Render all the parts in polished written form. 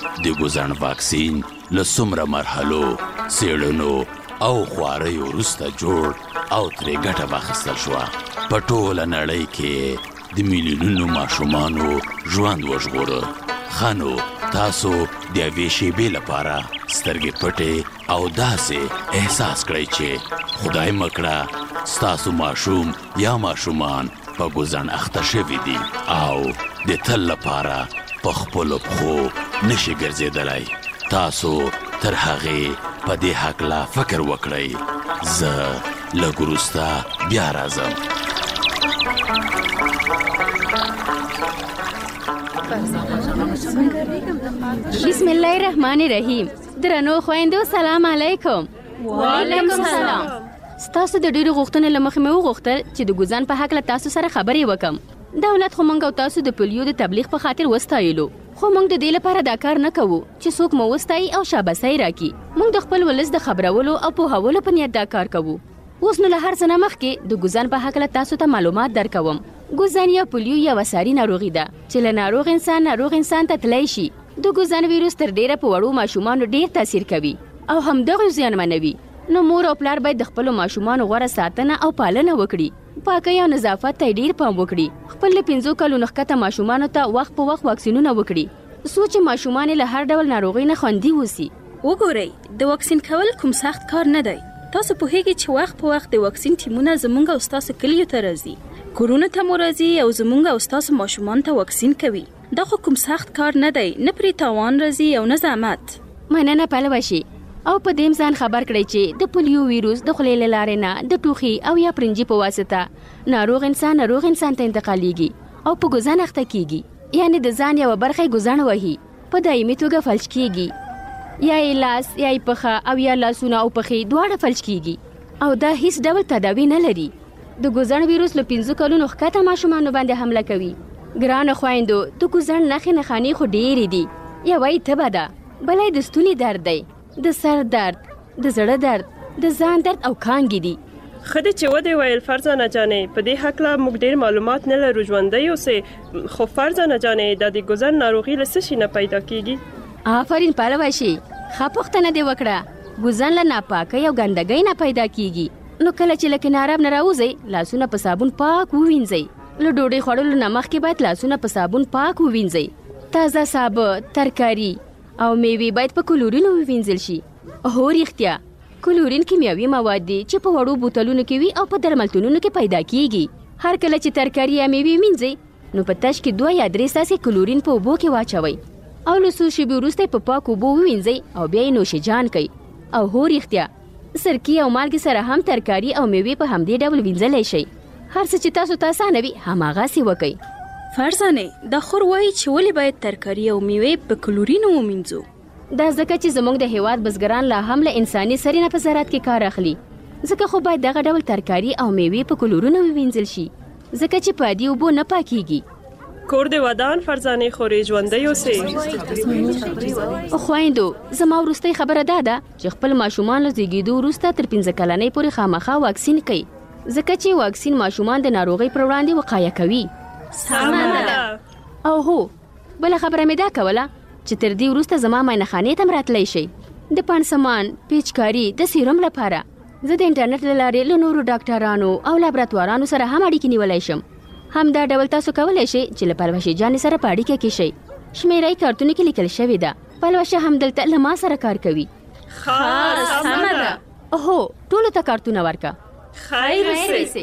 د ګوزن واکسین له څومره مرحلو څېړنو او خواریو وروسته جوړ او ترې ګټه واخیستل شوه. په ټوله نړۍ کې د میلیونونو ماشومانو ژوند وژغوره. ښه نو تاسو د یوې شېبې لپاره سترګې پټې او داسې احساس کړئ چې خدای مه کړه ستاسو ماشوم یا ماشومان په ګوزن اخته شوي دي او د تل لپاره په خپلو پښو نشي ګرځېدلی. تاسو تر هغې په دې هکله فکر وکړئ. زه لږ وروسته بیا راځم. بسم الله الرحمن الرحیم. درنو خویندو سلام علیکم. وعلیکم السلام. ستاسو د ډیرو غوښتنو له مخې مې وغوښتل چې د ګوزن په هکله تاسو سره خبرې وکم. دولت خو موږ او تاسو د پولیو د تبلیغ په خاطر وستایلو، خو موږ د دې لپاره دا کار نه کوو چې څوک مو وستایي او شاباسي راکړي. موږ د خپل ولس د خبرولو او پوهولو په نیت دا کار کوو. اوس نو له هر څه نه مخکې د ګوزن په هکله تاسو ته معلومات درکوم. ګوزن یا پولیو یوه ساري ناروغي ده چې له ناروغ انسان ته تللی شي. د ګوزن ویروس تر ډیره په وړو ماشومانو ډیر تاثیر کوي او همدغه زیانمنوي. نو مور او پلار باید د خپلو ماشومانو غوره ساتنه او پالنه وکړي. پاکۍ او نظافت ته ډیر پام وکړي. خپل له 5 کالو نه ښکته ماشومانو ته وخت په وخت واکسینونه وکړي څو چې ماشومان له هر ډول ناروغۍ نه خوندي اوسي. وګورئ، د واکسین کول کوم سخت کار نه دی. تاسو پوهیږئ چې وخت په وخت د واکسین ټیمونه زموږ او ستاسو کلیو ته راځي، کورونو ته مو راځي او زموږ او ستاسو ماشومان ته واکسین کوي. دا خو کوم سخت کار نه دی، نه پرې تاوان راځي او نه زحمت. مننه پلوه شي او په دې ځان خبر کړئ چې د پولیو ویروس د خولې له لارې نه د ټوخي او یا پرنجي په واسطه ناروغ انسان ته انتقالیږي او په ګوزن اخته کیږي. یعنی د ځان یوه برخه یې ګوزن وهي، په دایمي توګه فلج کیږي. یا یې لاس یا یې پښه او یا لاسونه او پښې دواړه فلج کیږي او دا هیڅ ډول تداوی نه لري. د ګوزن ویروس له 5 کلونو ښکته ماشومانو باندې حمله کوي. ګرانو خویندو، د ګوزن نښې نښانې خو ډېرې دي. یوه یې تبه ده، بله یې د ستوني درد دی، د سر درد، د زړه درد، د ځان درد او کانګې دي. ښه دی چې ودې ویل فرزانه جانې. په دې هکله موږ ډېر معلومات نه لرو ژوندی اوسې. خو فرزانه جانې دا د ګوزن ناروغي له څه شي نه پیدا کیږي؟ آفرین پلوه شي، ښه پوښتنه دې وکړه. ګوزن له ناپاکۍ او ګندګۍ نه پیدا کیږي. نو کله چې له کناراب نه راوځئ، لاسونه په صابون پاک ووینځئ. له ډوډۍ خوړلو نه مخکې باید لاسونه په صابون پاک ووینځئ. تازه سابه، ترکاري او میوې باید په کلورینو ووینځل شي. هو رښتیا، کلورین کیمیاوي مواد دي چې په وړو بوتلونو کې وي او په درملتونونو کې پیدا کیږي. هر کله چې ترکاري یا میوې وینځئ نو په تش کې 2 یا 3 څاڅکي کلورین په اوبو کې واچوئ او له څو شېبې وروسته په پاکو اوبو ووینځئ او بیا یې نوشجان کړئ. او هو رښتیا، سرکې او مالګې سره هم ترکاري او میوې په همدې ډول وینځلی شئ. هر څه چې تاسو ته اسانه وي هماغسې وکئ. فرزانې، دا خور وایي چې ولې باید ترکاري او میوې په کلورینو ومینځو؟ دا ځکه چې زموږ د هیواد بزګران لا هم له انساني سرې نه په زراعت کې کار اخلي. ځکه خو باید دغه ډول ترکاري او میوې په کلورینو ووینځل شي، ځکه چې په عادي اوبو نه پاکیږي. کور دې ودان فرزانې خورې ژوندی اوسې. خویندو، زما وروستۍ خبره دا ده چې خپل ماشومان له زیږېدو وروسته تر 15 کلنۍ پورې خامخا واکسین کړئ، ځکه چې واکسین ماشومان د ناروغۍ پر وړاندې وقایه کوي. سمه ده. او هو، بله خبره مې دا کوله چې تر دې وروسته زما معاینخانې ته م راتلی شئ د پانسمان، پیچکاري، د سیروم لپاره. زه د انټرنیټ له لارې له نورو ډاکټرانو او لابراتوارانو سره هم اړیکې نیولی شم. همدا ډول تاسو کولی شئ چې له پلوشې جانې سره په اړیکه کې شئ. شمیره یې کارتونو کې لیکل شوې ده. پلوشه هم دلته له ما سره کار کوي. سمه ده. هو، ټولو ته کارتونه ورکه. خیر اوسئ.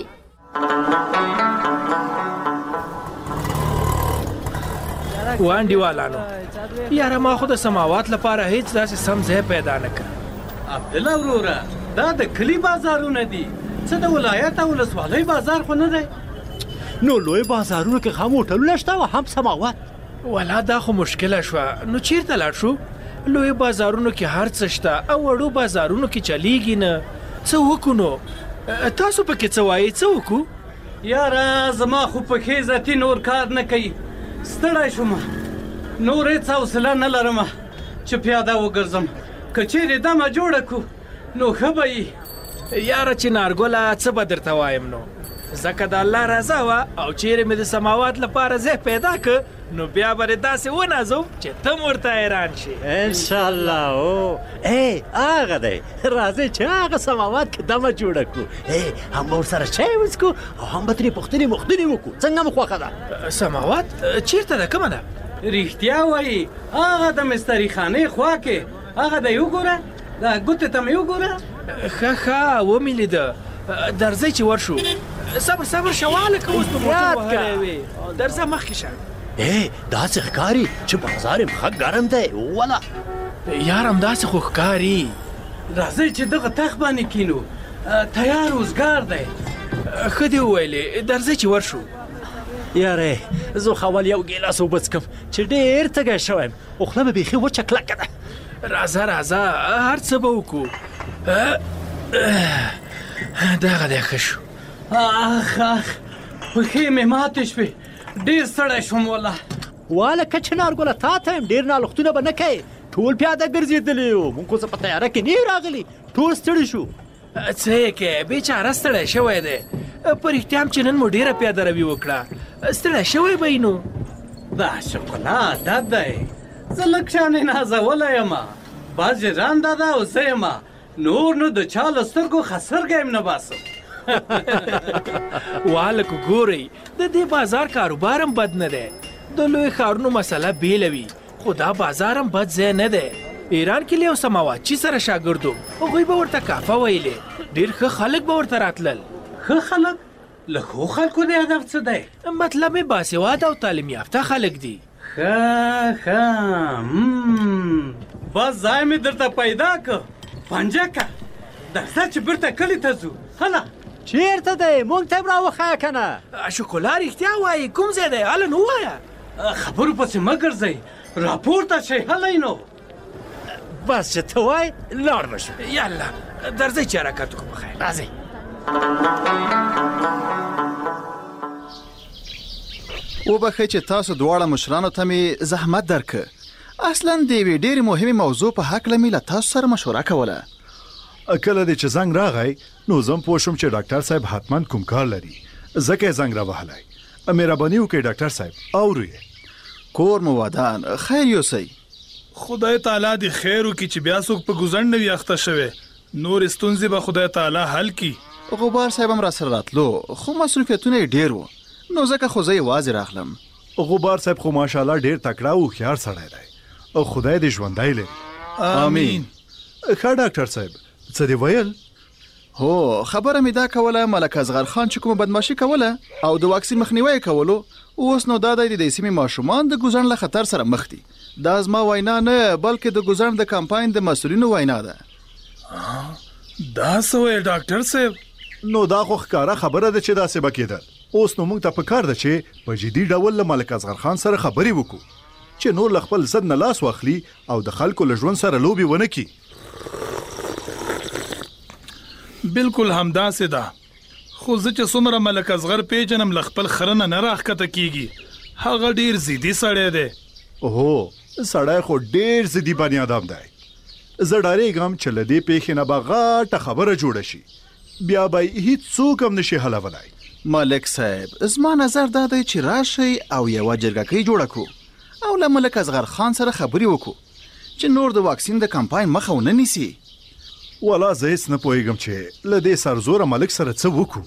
وانډیوالانو، یاره ما خو د سماوات لپاره هیڅ داسې سم ځای پیدا نه کړ. عبدالله وروره، دا د کلي بازارونه دي، څه د ولایت او ولسوالۍ بازار خو نه دی. نو لوی بازارونو کې هم هوټلونه شته او هم سماوات. ولا دا خو مشکله شوه. نو چیرته لاړ شو؟ لوی بازارونو کې هر څه شته او وړو بازارونو کې چلیږي نه. څه وکړو نو؟ تاسو پکې څه وایئ؟ څه وکړو؟ یاره زما خو پښې ذاتي نور کار نه کوي، ستړی شوم، نور هېڅ حوصله نه لرم چې پیاده وګرځم. که چیرې دمه جوړه کړو نو ښه به وي. یاره چې نارګله څه به درته وایم نو، ځکه د الله رضا وه او چیرې مې د سماوات لپاره ځای پیدا که نو بیا به داسې ونازوم چې ته م ورته حیران شي انشاءالله او هغه دی راځئ چې هغه سماوات کې دمه جوړه کړو هم به ورسره چای وڅکو او هم به ترې پوښتنې وکړو څنګه مو خوښه ده سماوات چیرته ده کومه ده رښتیا وایي هغه د مستري خانې خوا کې هغه دی وګوره دا ګوتې ته مې وګوره ښه ومې لیده درځئ چې ورشو صبر شواله که اوس په موټر وهلی وې درځه مخکې شه داسې ښکاري چې بازار یې ښه ګرم دی وله یار همداسې خو ښکاري راځئ چې دغه تخت باندې کینو تیار اوزګار دی ښه دې وویلې درځئ چې ورشو یاره زه خو اول یو ګیلاس اوبه څکم چې ډېر تږی شوی یم خو خوله مې بیخي وچه کلکه ده راځه هر څه به وکړو دغه دی ښه شو اخ پښې مې ماتې شوې ډېر ستړی شوم والله واله که چنارګله تا ته یم ډېر نالختونه به نه کوې ټول پیاده ګرځېدلي یو مونږ خو څه په تیاره کې نه راغلي ټول ستړي شو څه یې کوې بیچاره ستړی شوی دی په رښتیا هم چې نن مو ډېره پیاده روي وکړه ستړی شوی به نو دا شکلا عادت دی زه لږ شانې نازولی یم باز جان دادا او زه یم نور نو د چا له سترګو خسرګی یم نه باسم والکو ګورئ د دې بازار کاروبار هم بد نه دی د لوی ښارونو مسله بیله وي خو دا بازار هم بد ځای نه دی ایران کې له یو سماواتچي سره شاګرد وم هغوی به ورته کافه ویلې ډېر ښه خلک به ورته راتلل ښه خلک له ښو خلکو د هدف څه دی مطلب یې باسواده او تعلیم یافته خلک دي ښه بس ځای مې درته پیدا که پنجه که درځه چې بیرته کلي ته ځو هله چیرته دی مونږ ته هم راوښیه که نه شکلا رښتیا وایي کوم ځای دی هله نو ووایه خبرو پسې مه ګرځئ راپورته شئ هلی نو بس چې ته وایې لاړ به شو یاله درځئ چې حرکت وکړو بخیر راځئ وبخئ چې تاسو دواړه مشرانو ته مې زحمت درکه اصلا د یوې ډېرې مهمې موضوع په هکله مې له تاسو سره مشوره کوله کله دې چې زنګ راغی نو زه هم پوه شوم چې ډاکټر صاحب حتما کوم کار لري ځکه یې زنګ راوهلی مهرباني وکړئ ډاکټر صاحب اورو یې کور مو ودان خیر یوسئ خدای تعالی دې خیر وکړي چې بیا څوک په ګوزڼ نه وي اخته شوی نور ستونزې به خدای تعالی حل کړي غبار صاحب هم راسره راتلو خو مصروفیتونه یې ډېر وو نو ځکه خو زه یوازې راغلم غبار صاحب خو ماشاءالله ډېر تکړه او هوښیار سړی دی او خدای دې ژوندی لري آمین ښه ډاکټر صاحب څه دې ویل هو خبره مې دا کوله ملک اصغر خان چې کومه بدمعشي کوله او د واکسین مخنیوی کولو اوس نو دا دی د سیمې ماشومان د ګوزڼ له خطر سره مخ دي دا زما وینا نه بلکې د ګوزڼ د کمپاین د مسؤلینو وینا ده دا څه ویل ډاکټر صاحب نو دا خو ښکاره خبره ده چې داسې به کېدل اوس نو موږ ته پکار ده چې په جدي ډول له ملک اصغر خان سره خبرې وکړو چې نور له خپل ضد نه لاس واخلي او د خلکو له ژوند سره لوبې ونه کړي بالکل همداسې ده خو زه چې څومره ملک اصغر پیژنم له خپل خره نه راښکته کیږي هغه ډېر ضدي سړی دی هو سړی خو ډېر ضدي بني ادم دی زه ډارېږم چې له دې پیښې نه به غټه خبره جوړه شي بیا به هیڅ څوک هم نشي حلولی ملک صاحب زما نظر دا دی چې راشئ او یوه جرګهکۍ جوړه کړو او له ملک اصغر خان سره خبرې وکړو چې نور د واکسین د کمپاین مخه ونه نیسي والا زه هیڅ نه پوهېږم چې له دې سرزوره ملک سره څه وکړو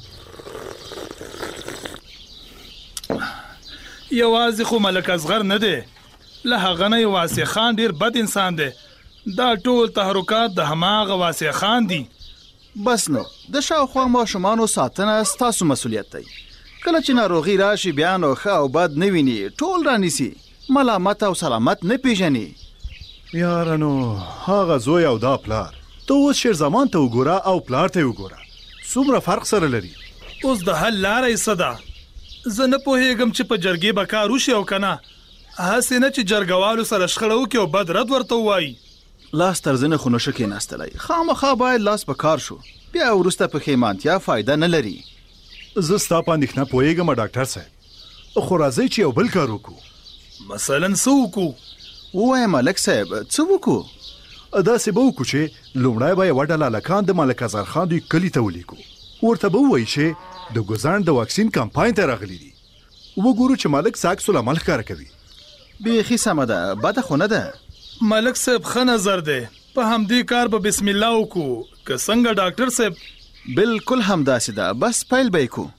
یوازې خو ملک اصغر نه دی له هغه نه واسع خان ډېر بد انسان دی دا ټول تحرکات د هماغه واسع خان دي بس نو د شاوخوا ماشومانو ساتنه ستاسو مسؤلیت دی کله چې ناروغي راشي بیا نو ښه او بد نه ویني ټول رانیسي ملامت او سلامت نه پیژني یاره نو هغه زوی او دا پلار ته اوس شیر زمان ته وګوره او پلار ته وګوره څومره فرق سره لري اوس د حل لاره یې څه ده زه نه پوهېږم چې په جرګې به کار وشي او که نه هسې نه چې جرګوالو سره شخړه وکړي او بد رد ورته ووایي لاس تر زنه خو نشه کېناستلی خامخا باید لاس په کار شو بیا وروسته پښیمانتیا فایده نه لري زه ستا په اندېښنه پوهېږم ډاکټر صاحب خو راځئ چې یو بل کار وکړو مثلا څه وکړو ووایه ملک صاحب څه وکړو داسې به وکړو چې لومړی به یوه ډله هلکان د ملک اصغر خان دوی کلي ته ولیږو ورته به ووایي چې د ګوزان د واکسین کمپاین ته راغلي دي. وګورو چې مالک عکس العمل ښکاره کوي. بیخي سمه ده، بده خو نه ده. ملک صاحب ښه نظر دی، په همدې کار به بسم الله وکړو. که څنګه ډاکټر صاحب؟ بالکل همداسې ده، بس پیل به یې کړو.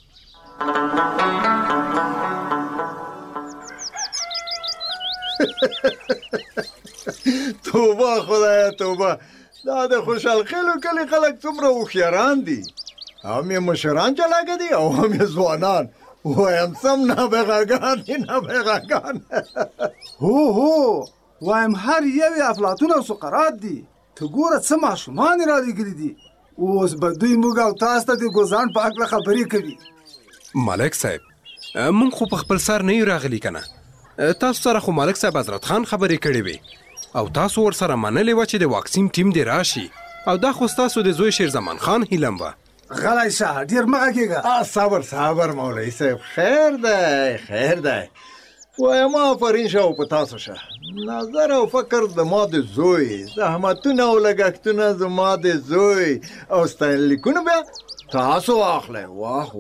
توبه خدایه توبه، دا د خوشحال خیلو کلی خلک څومره هوښیاران دي. هم یې مشران چلاکه دي او هم یې ځوانان. وایم سم نابغاګان دي، نابغاګان. هو وایم هر یو یې افلاطون او سقراط دي. ته ګوره څه ماشومان یې رالیږلي دي. اوس به دوی موږ او تاسو ته د ګوزان په هکله خبرې کوي. ملک صاحب مونږ خو په خپل سر نه یو راغلي که نه. تاسو سره خو ملک صاحب حضرت خان خبرې کړې وې او تاسو ورسره منلې وه چې د واکسین ټیم دې راشي، او دا خو ستاسو د زوی شیر زمان خان هیلم وه. غلی شه، ډېر مه غږېږه. صبر مولوي صاحب، خیر دی. وایم آفرین شه او په تاسو شه. نظر او فکر د ما د زوی، زحمتونه او لګښتونه زما د زوی، او ستاینلیکونه بیا تاسو واخلئ. واه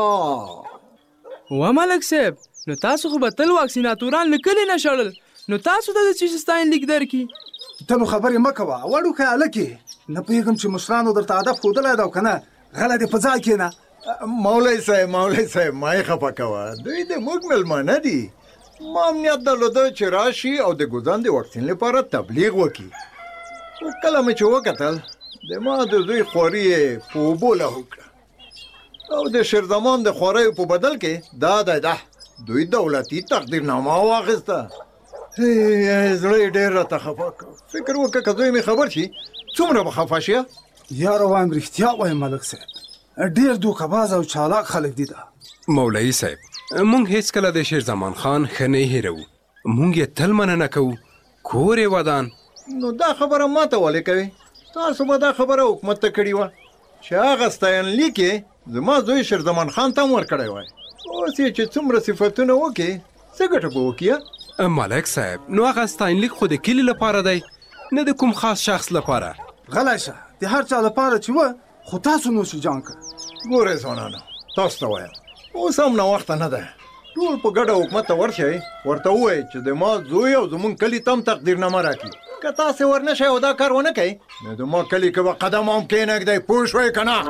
وا ملک صاحب، نو تاسو خو به تل واکسیناتوران له کلي نه شړل، نو تاسو ته د څه شي ستاینلیک درکړي؟ ته نو خبرې مه کوه، وړوکی هلکې. نه پوهېږم چې مشرانو درته ادب ښودلی ده او که نه. غلی دې په ځای کښېنه. مولوي صاحب مه یې خفه کوه، دوی د موږ مېلمانه دي. ما امنیت درلوده چې راشي او د ګوزان د واکسین لپاره تبلیغ وکړي. خو کله مې چې وکتل د ما د زوی خواري یې په اوبو لاهو کړه، او د شیرزمان د خواریو په بدل کې ده دوی دولتي تقدیرنامه واخیسته. زړه یې ډېر راته خفه کړ. فکر وکړه که زوی مې خبر شي څومره به خفه شي. یاره وایم رښتیا وایم ملک صاحب، ډېر دوکهباز او چالاک خلک دي. دا مولوي صاحب مونږ هیڅ کله د شیر زمان خان ښه نه هېروو، مونږ یې تل مننه کوو. کور یې ودان. نو دا خبره ماته ولې کوي؟ تاسو به دا خبره حکومت ته کړې وه چې هغه ستاینلیک یې زما زوی شیر زمان خان ته هم ورکړی وای. اوس یې چې څومره صفتونه وکړي څه ګټه به وکړي؟ ملک صاحب نو هغه ستاینلیک خو د کلي لپاره دی، نه د کوم خاص شخص لپاره. غلی شه، د هر چا لپاره چې وه، خو تاسو نوشي جان کړه. ګورئ ځوانانو، تاسو ته وایم اوس هم ناوخته نه ده. ټول په ګډه حکومت ته ورشئ، ورته ووایئ چې د ما زوی او زمونږ کلي ته هم تقدیرنامه راکړي. که تاسې ورنشئ او دا کار ونه کوئ، نو د ما کلي کې به قدم هم کښېنږدئ. پوه شوئ که نه؟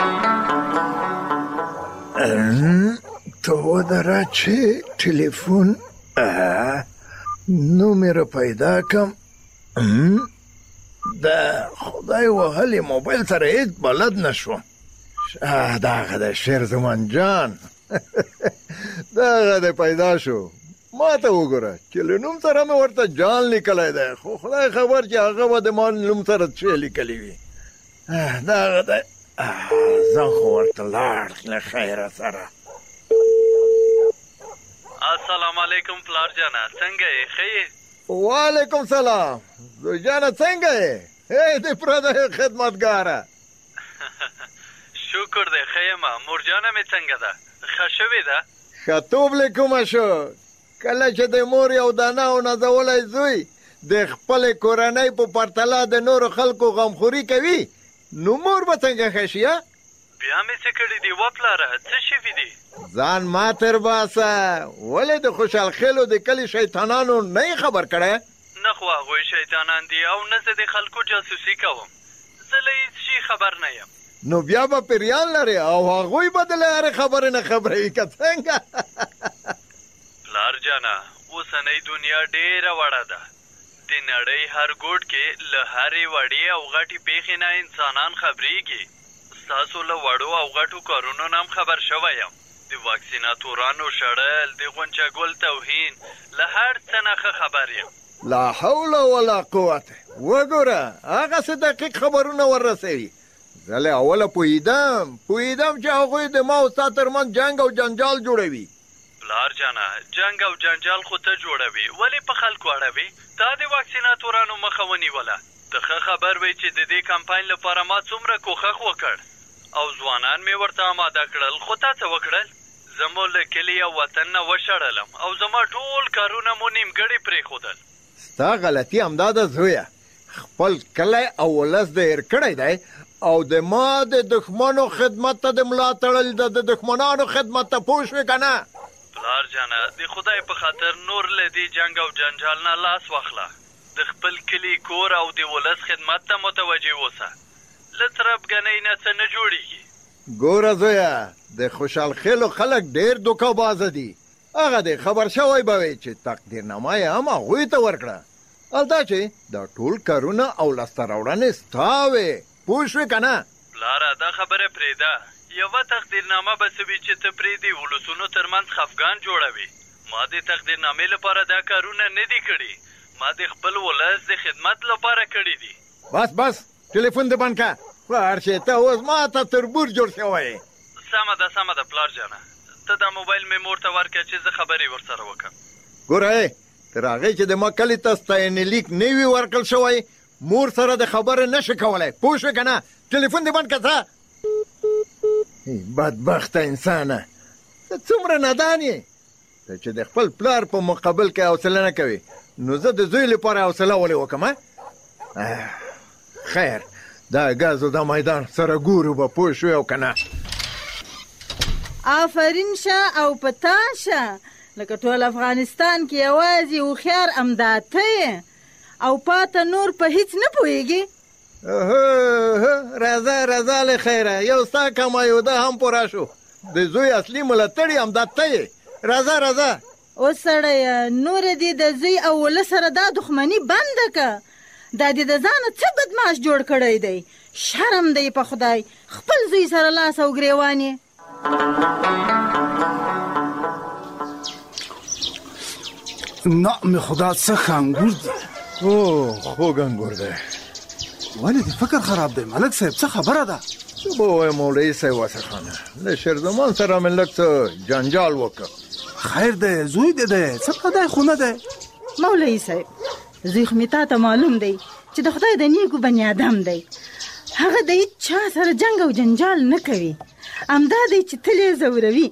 ته ودره چې ټلیفون نومې را پیدا کړم. د خدای وهلې موبایل سره هېڅ بلد نه شوم. دغه د شیر زمان جان دغه د پیدا شو. ما ته وګوره چې له نوم سره مې ورته جان لیکلی دی، خو خدای خبر چې هغه به د ما نوم سره څه لیکلی وي. دغه دی زه خو ورته لاړ له خیره سره. السلام علیکم پلار جانا، څنګه یې؟ ښه یې؟ وعلیکم سلام زوی جانه، څنګه یې؟ د پردیو خدمتګاره. شکر دی ښه یم. مور جانه مې څنګه ده؟ ښه شوې ده؟ ښه توب له کومه شو. کله چې د مور یو دانه او نازولی زوی د خپلې کورنۍ په پرتله د نورو خلکو غمخوري کوي، نو مور به څنګه ښه شي؟ بیا مې څه کړي دي و پلاره؟ څه شوي دي؟ ځان ما تر باسه. ولې د خوشحال خیلو د کلي شیطانانو نه یې خبر کړی؟ نه خو هغوی شیطانان دي او نه زه د خلکو جاسوسي کوم. زه له هېڅ شي خبر نه یم. نو بیا به پیریان لري او هغوی به د له هرې خبرې نه خبروي که څنګه؟ پلار جانه اوسنۍ دنیا ډېره وړه ده. د نړۍ هر ګوټ کې له هرې وړې او غټې پیښې نه انسانان خبرېږي. ستاسو له وړو او غټو کارونو نه هم خبر شوی یم. د واکسیناتورانو شړل، د غونچه ګل توهین، له هر څه نه ښه خبر یم. لا حول ولا قوت. وګوره هغسې دقیق خبرونه وررسوي. زه له اوله پوهېدم چې هغوی د ما او ستا ترمنځ جنګ او جنجال جوړوي. پلار جانه جنګ او جنجال خو ته جوړوي، ولې په خلکو اړوي؟ تا د واکسیناتورانو مخه ونیوله. ته ښه خبر وی چې د دې کمپاین لپاره ما څومره کوښښ وکړ او ځوانان مې ورته آماده کړل. خو تا څه وکړل؟ زه مو له کلي او وطن نه وشړلم او زما ټول کارونه مو نیمګړي پرېښودل. ستا غلطي همدا ده زویه. خپل کلی او ولس د هېر کړی دی او د ما د دښمنو خدمت ته د ملا تړل د دښمنانو خدمت ته پوه شوې که نه؟ پلار جانه د خدای په خاطر نور له دې جنګ او جنجال نه لاس واخله. د خپل کلي کور او د ولس خدمت ته متوجه اوسه. له تربګنۍ نه څه نه جوړېږي. ګوره زویه، د خوشحال خیلو خلک ډېر دوکهبازه دي. هغه دې خبر شوی به وي چې تقدیرنامه یې هم هغوی ته ورکړه. دا چې دا ټول کارونه او لاسته راوړنې ستا وې، پوه شوې که نه؟ پلاره دا خبره پرېږده. یوه تقدیرنامه به څه وي چې ته پرې د ولسونو ترمنځ خفګان جوړوي. ما د تقدیرنامې لپاره دا کارونه نه دي کړي. ما د خپل ولس د خدمت لپاره کړي دي. بس ټلیفون دې بند که. پلار چې ته اوس ما ته تربور جوړ شوی. سمه ده پلار جانه. ته دا موبایل مې مور ته ورکړه چې زه خبرې ورسره وکړم. ګوره تر هغې چې د ما کلي ته ستاینې لیک نه وي ورکړل شوی، مور سره د خبرې نشي کولی. پوه شوې که نه؟ ټلیفون دې بند که ته. بدبخته انسانه، ته څومره نادان یې. ته چې د خپل پلار په مقابل کې حوصله نه کوي، نو زه د زوی لپاره حوصله ولې وکړم؟ خیر، دا ګاز او دا میدان سره ګورو به، پوه شوې او که نه؟ آفرین شه او پتا شه. لکه ټول افغانستان کې یوازې هوښیار همدا ته یې او پاته نور په هیڅ نه پوهېږي. راځه له خیره، یو ستا کمایو ده هم پوره شو. د زوی اصلي ملاتړی همدا ته یې. راځه. اوس سړیه، نور دې د زوی او ولس سره دا دښمني بنده که. دا دې د ځانه څه بدماش جوړ کړی دی. شرم دی په خدای، خپل زوی سره لاس او ګریوان یې. نعم خدا څه ښه انګور دی. خوږ انګور دی. ولې دې فکر خراب دی ملک صاحب؟ څه خبره ده؟ څه به ووایم مولوي صاحب واسخانه، له شیرزمان سره مې لږ څه جنجال وکړ. خیر دی، زوی دې دی، څه پدای خو نه دی. مولوي صاحب، زوی خو مې تا ته معلوم دی چې د خدای د نیکو بني آدم دی. هغه د هیڅ چا سره جنګ او جنجال نه کوي. همدا دی چې تل یې ځوروي.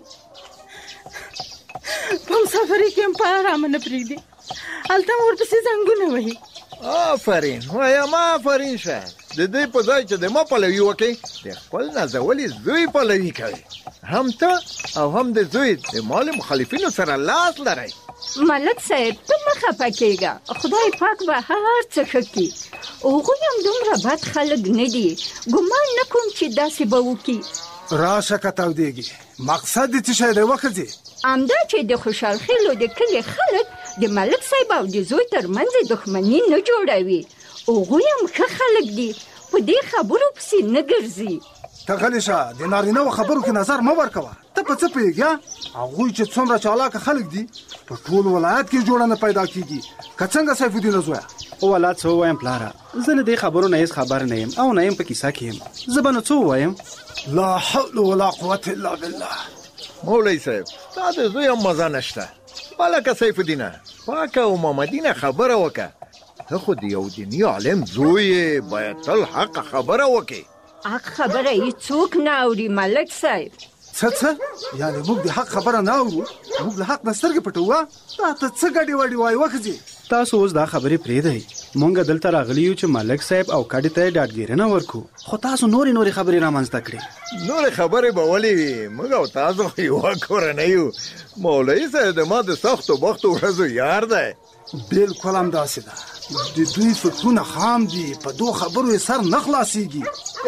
په مسافرۍ کې هم په ارامه نه پرېږدي. هلته هم ورپسې زنګونه وهي. آفرین وایم، آفرین شه. د دې په ځای چې د ما پلوي وکړي، د خپل نازولي زوی پلوي کوي. هم ته او هم د زوی د مال مخالفینو سره لاس لرئ. ملک صاحب ته مه خفه کېږه، خدای پاک به هر څه ښه کړي. هغوی هم دومره بد خلک نه دي. ګمان نه کوم چې داسې به وکړي. راشه که تودېږي، مقصد دې څه شی دی وښځې؟ همدا چې د خوشحال خیلو د کلي خلک د ملک صاحب او د زوی ترمنځ دښمني نه جوړوي. هغوی هم ښه خلک دي، په دې خبرو پسې نه ګرځي. ته غلی شه، د نارینهو خبرو کې نظر مه ورکوه. ته په څه پوهېږې؟ هغوی چې څومره چالاکه خلک دي، په ټول ولایت کې جوړه نه پیدا کېږي. که څنګه سیف الدین زویه؟ والا څه ووایم پلاره، زه له دې خبرو نه هېڅ خبر نه یم او نه یم په کیسه کې یم. زه به نو څه ووایم؟ لا حول ولا قوة الا بالله. مولوي صاحب، تا د زوی هم مزه نشته. هلکه سیف الدینه، پاکه او محمدینه خبره وکړه. ته خو د یو دیني عالم زوی یې، باید تل حق خبره وکړې. حق خبره یې څوک نه اوري ملک صاحب. څه یعنې موږ د حق خبره نه اورو؟ موږ له حق نه سترګې پټوه؟ دا ته څه ګډې وډې وایې وښځې؟ تاسو اوس دا خبرې پرېږدئ. مونږ دلته راغلي یو چې ملک صاحب او کډې ته یې ډاډګیرنه ورکړو، خو تاسو نورې خبرې رامنځته کړې. نورې خبرې به ولې وي؟ موږ او تاسو خو یوه کورنۍ یو. مولوي صاحب د ما د سختو بختو ورځو یار دی. بالکل همداسې ده. د دوی فکرونه خام دي، په دو خبرو یې سر نه خلاصېږي.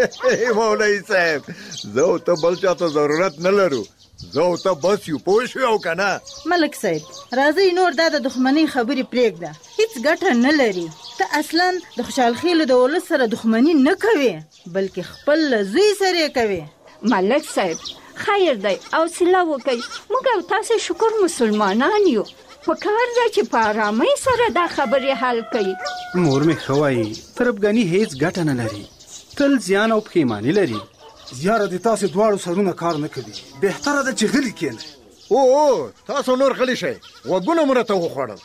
مولوي صاحب، زه او ته بل چا ته ضرورت نه لرو. زه او ته بس یو، پوه شوې او که نه؟ ملک صاحب، راځئ نور دا د دښمنۍ خبرې پرېږده، هیڅ ګټه نه لري. ته اصلا د خوشحال خیلو د ولس سره دښمني نه کوې، بلکې خپل له زوی سره یې کوې. ملک صاحب خیر دی، حوصله وکئ. موږ او تاسې شکر مسلمانان یو. په کار ده چې په ارامۍ سره دا خبرې حل کوي. مور مې ښه وایي، تربګني هیڅ ګټه نه لري، تل زیان او پښیماني لري. یاره د تاسې دواړو سرونه کار نه کوي. بهتره ده چې غلي کښېنئ. او تاسو نور غلي شئ، غوږونه مو راته وخوړل.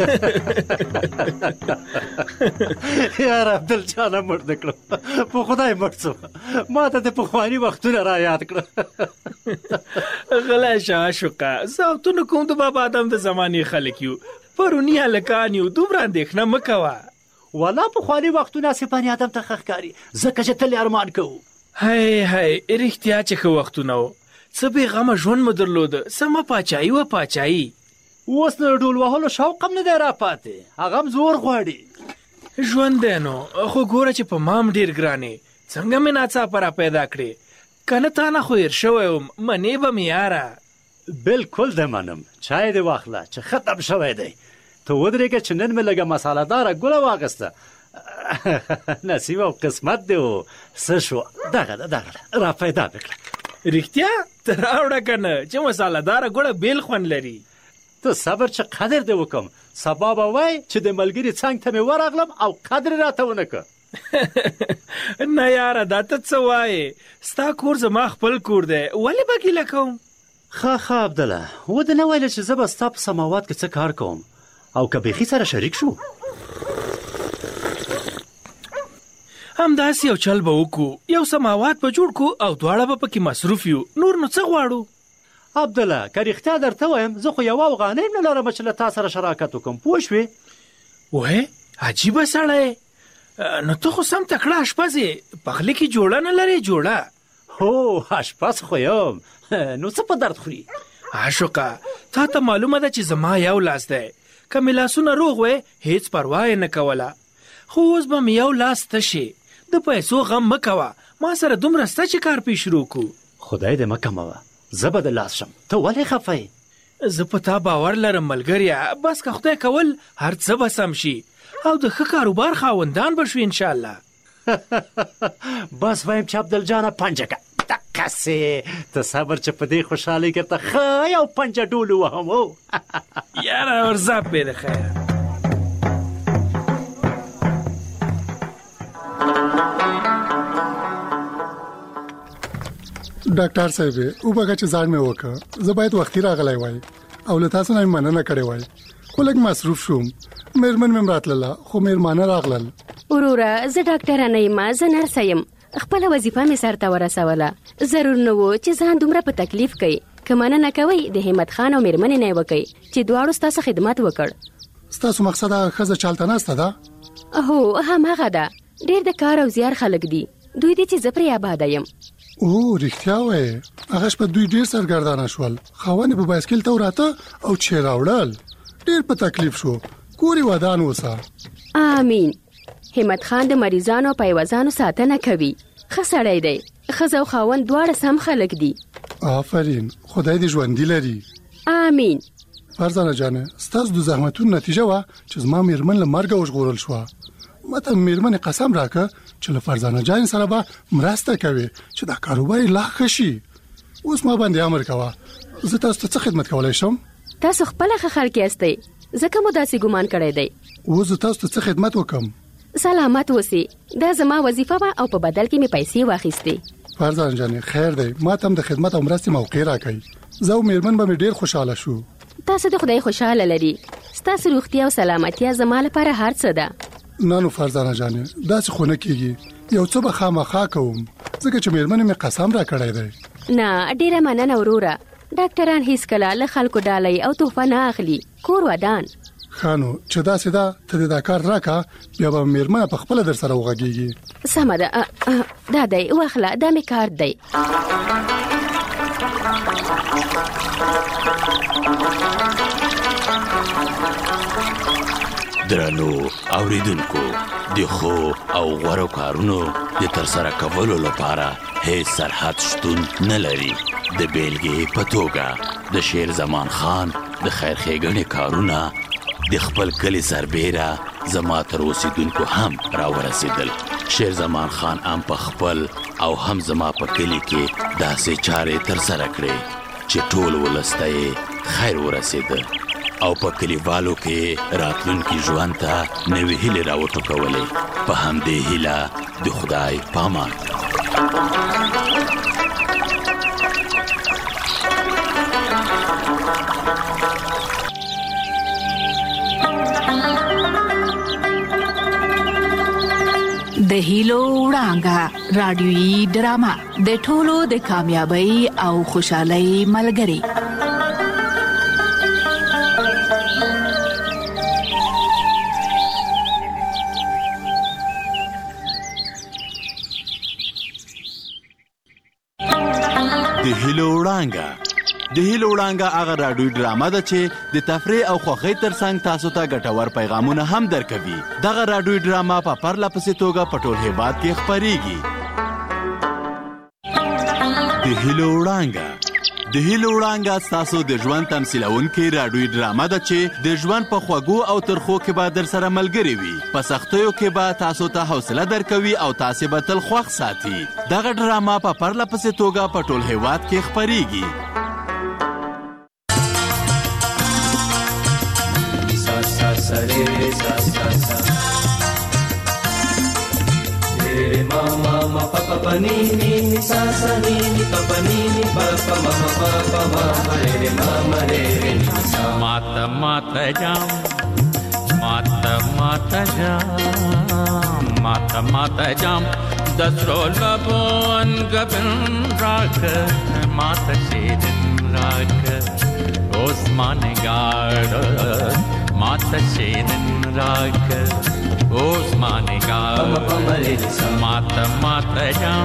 یار عبدل جانه مړ نه کړم په خدای مړ شو ما ته د پخواني وختونه را یاد کړه غلا شاشقه زاوتونو کوم د بابا آدم د زمانې خلک یو پرونی هلکان یو دومره اندېښنه مه کوه والا پخواني وختونه سپاني آدم ته ښه ښکاري ځکه چې تل ارمان کوو هی رښتیا چې ښه وختونه و څه بېغمه ژوند مو درلوده سمه پاچاهي وه پاچاهي اوس نو ډول وهلو شوق هم نه دی راپاتې هغه هم زور غواړي ژوند دی نو خو ګوره چې په مام ډېر ګرانې څنګه مې ناڅاپه را پیدا کړې که نه تا نه خو هېر شوی وم منې به مې یاره بلکل دی منم چای دې واخله چې ختم شوی دی ته ودرېږه چې نن مې لږه مسالهداره ګوله واخیسته نصیب او قسمت دی و څه شو دغه ده را پیدا مې کړه رښتیا ته راوړه که نه چې مسالهداره ګوړه بیل خوند لري ته صبر چې قدر دې وکم سبا به وای چې د ملګري څنګ ته مې ورغلم او قدر راته ونه که نه یاره دا ته څه وایې ستا کور زما خپل کور دی ولې به ګیله کوم ښه عبدله ودې نه ویله چې زه به ستا په سماوات کې څه کار کوم او که بیخي سره شریک شو همداسې یو چل به وکړو یو سماوات به جوړ کړو او دواړه به پکې مصروف یو نور نو څه غواړو عبدله که رښتیا درته وایم زه خو یوه افغانۍ هم نه لرم چې له تا سره شراکت وکړم پوه شوې وایې عجیبه سړی نو ته خو سم تکړه اشپز یې پخلي کې جوړه نه لرې جوړه هو اشپز خو یم نو څه په درد خوري عاشقه تا ته معلومه ده چې زما یو لاس دی که مې لاسونه روغ وی هیڅ پروا یې نه کوله خو اوس به مې یو لاس تشې د پیسو غم مه کوه ما سره دومره سته چې کار پې شروع کړو خدای دې مه کموه زه به د لاس شم ته ولې خفه یې زه په تا باور لرم ملګریه بس که خدای کول هر څه به سم شي او د ښه کاروبار خاوندان به شو انشاءالله بس وایم چې عبدالجانه پنجه که دقسې ته صبر چې په دې خوشحالۍ کې ته ښه یو پنجه ډول وهم یاره ورځه پې د خیر ډاکټر صاحب وبګه چې ځان مې وکړ زه باید وختي راغلی وای او له تاسو نه مننه کړې وای خو لږ مصروف شوم مېرمن مې راتلله خو مېرمانه راغلل وروره زه ډاکټر نه یم زه نرس یم خپل وظیفه مې سرته ورسوله ضرور نه و چې ځان دومره په تکلیف کوي که مننه کوئ د همت خان او مېرمنې نه وکئ چې دواړو ستاسو خدمت وکړ ستاسو مقصد هغه ښځه چالته ناسته ده هو هماغه ده ډېر د کار او زیار خلک دي دوی دي چې زه پرې آباده یم او رښتیا وایې هغه شپه دوی ډېر سرګردانه شول خاوند په بایسکل ته وراته او چې راوړل ډېر په تکلیف شو کور یې ودان اوسه آمین همت خان د مریضانو په عوضانو ساتنه کوي ښه سړی دی ښځه او خاوند دواړه سم خلک دي آفرین خدای دې ژوندي لري آمین فرزانه جانه ستاسو د زحمتونو نتیجه وه چې زما مېرمن له مرګه وژغورل شوه ماته مېرمنې قسم راکړه چې له فرزانه جان سره به مرسته کوي چې دا کاروبار یې لا ښه شي اوس ما باندې امر کوه زه تاسو ته څه خدمت کولی شم تاسو خپله ښه خلک یاستئ ځکه مو داسې ګمان کړی دی اوس زه تاسو ته څه خدمت وکړم سلامت اوسئ دا زما وظیفه وه او په بدل کې مې پیسې واخیستې فرزانه جانې خیر دی ما ته هم د خدمت او مرستې موقع راکړئ زه او مېرمن به مې ډېر خوشحاله شو تاسو د خدای خوشحاله لري ستاسو روغتیا او سلامتیا زما لپاره هر څه ده نه نو فرزانه جانې داسې خو نه کېږي یو څه به خامخا کوم ځکه چې مېرمنې مې قسم را کړی دی نه ډېره مننه وروره ډاکټران هیڅکله له خلکو ډالۍ او تحفه نه اخلي کور ودان ښه نو چې داسې ده ته دې دا کار راکړه بیا به مېرمنه په خپله در سره وغږېږي سمه ده دا دی واخله دا مې کار دی درنو اوریدونکو د ښو او غوره کارونو د ترسره کولو لپاره هیڅ سرحد شتون نه لري د بیلګې په توګه د شیر زمان خان د خیر ښېګڼې کارونه د خپل کلي سربیره زما تر اوسیدونکو هم راورسېدل شیر زمان خان هم په خپل او هم زما په کلي کې داسې چارې ترسره کړې چې ټول ولس ته یې خیر ورسېده او په کلیوالو کې راتلونکي ژوند ته نوې هیلې راوټوکولې په همدې هیله د خدای پامان هیلو وړانګه رادیويي ډرامه د ټولو د کامیابی او خوشحالۍ ملګری. د هیلو وړانګه هغه رادیوي ډرامه ده چې د تفریح او خوښۍ ترڅنګ تاسو ته ګټور پیغامونه هم درکوي. دغه رادیوي ډرامه په پرله پسې توګه په ټول هېواد کې خپریږي. د هیلو وړانګه ستاسو د ژوند تمثیلونکې رادیوي ډرامه ده چې د ژوند په خوږو او ترخو کې به در سره ملګرې وي. په سختیو کې به تاسو ته حوصله درکوي او تاسې به تل خوښ ساتي. دغه ډرامه په پرله پسې توګه په ټول هېواد کې خپریږي. Mama papa panini sa sa ni papa nini papa mama re sa mata jam mata jam dasrola bon gabin rak mata shedin rak osman gard mata shedin rak Osmane gaal mata jam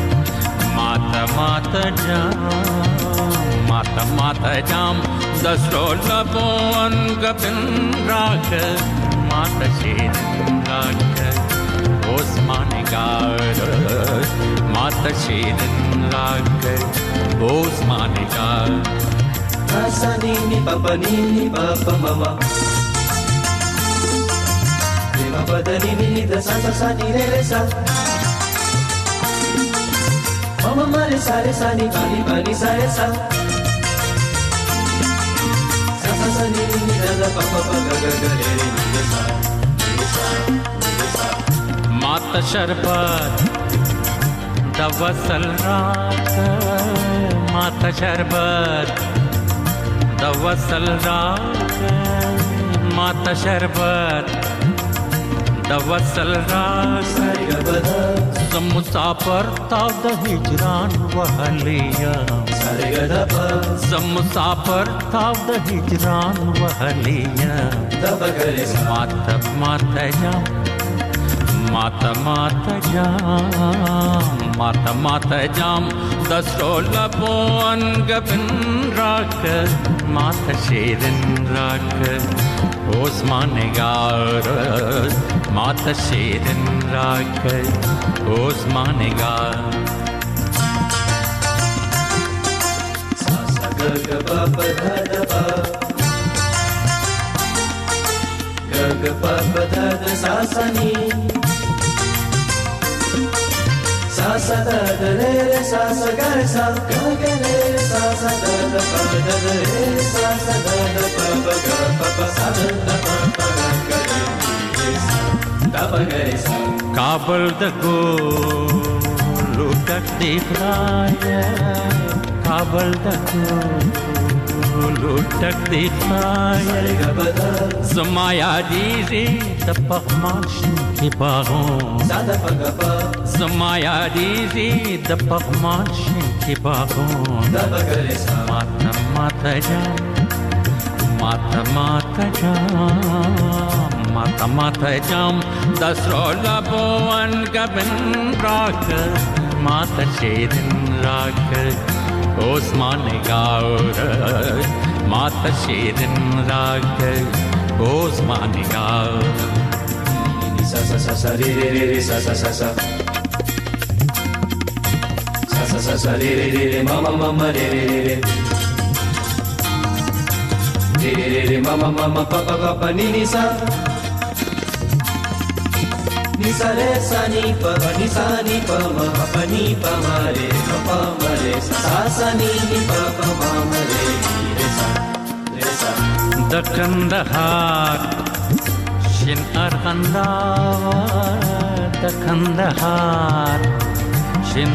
dasrola bon gabin rak mata shedin rak Osmane gaal mata shedin rak Osmane gaal Asanini papa mama Padanini da sa ni re sa Mama mare sa ni pani sa sa Sa ni da pa ga re sa Mata sharbat da wasal raat Mata sharbat da wasal raat Mata sharbat दवसल रास मुसाफर ताव हिजरान वहलिया मुसाफर ताव हिजरान वहलिया माता जाम दसरोला बोन गबिन राख माता शेरन राख Osmane gaal mata shedin rak Osmane gaal sa ga pa pa da pa ga pa pa da sa sa ni sa da re sa ga sa ga re sa da pa da re sa da pa pa ga pa sa da pa pa ga re da pa ga re sa Kabul da go lutak dikhaya Kabul da go lutak dikhaya Zamaya diri da pakhmash ki bagon sada pagapa Zamaya diri da pakhmash ki bagon da pa ga re sa mata jam mata jam dasrola boan gabin rak mata shedin rak Osmane gaal mata shedin rak Osmane gaal sa re sa re mama re re mama papa ni sa ni sa re sa ni pa ma pa ni pa ma re sa ni pa ma re sa Kandahar shin argandawar Kandahar shin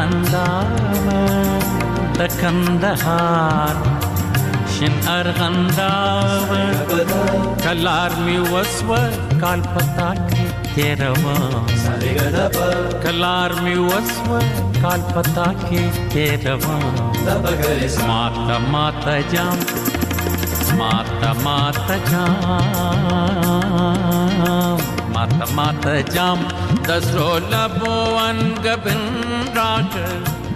argandawar Kandahar shin argandawar kalar mi waswa kal pata کې روان کلار می وسو کال پتا کې روان ماتا ماتا جام ماتا ماتا جام ماتا ماتا جام دسرو لبو انگبن راکر